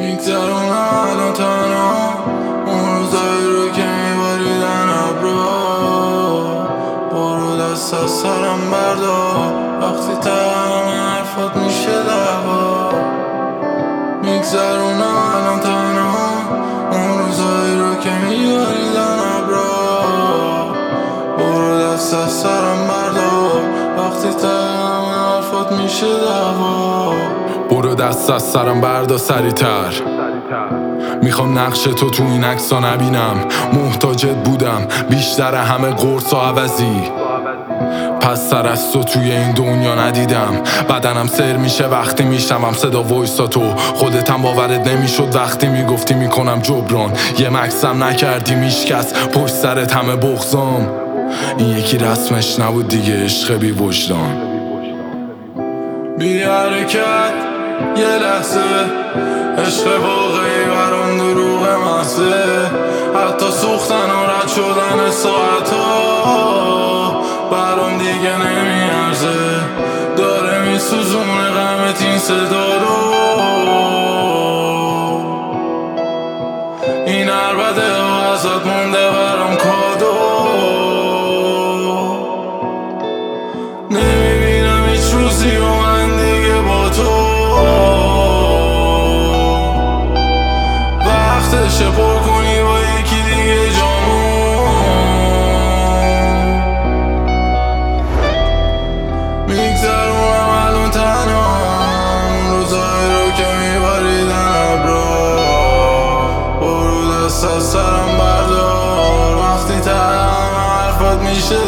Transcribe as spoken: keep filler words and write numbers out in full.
میگذرونم الان تنها اون روزایی رو که میباریدن ابرا. برو دست از سرم بردار وقتی تهم حرفات میشه دعوا. میگذرونم الان تنها اون روزایی رو که میباریدن ابرا. برو دست از سرم بردار وقتی تهم حرفات میشه دعوا. برو دست از سرم بردا سریعتر، میخوام نقش تو تو این عکسا نبینم. محتاجت بودم بیشتر همه قرص و عوضی، پس سر از تو توی این دنیا ندیدم. بدنم سر میشه وقتی میشنوم صدا وایسا تو. خودتم باورت نمیشد وقتی میگفتی میکنم جبران. یه مکسم نکردی میشکست پشت سرت همه بغضام. این یکی رسمش نبود دیگه، عشق بی وجدان. بی حرکت یه لحظه، عشق واقعی برام دروغ محضه. حتی سوختن و رد شدن ساعتا برام دیگه نمیارزه. داره میسوزونه غمت این صدا رو. این عربده ها ازت مونده برام کادو. نمیبینم هیچ روزی و من دیگه با تو. وقتشه پر کنی با یکی دیگه جامو. میگذرونم الان تنها اون روزایی رو که میباریدن ابرا. برو دست از سرم بردار وقتی تهم حرفات میشه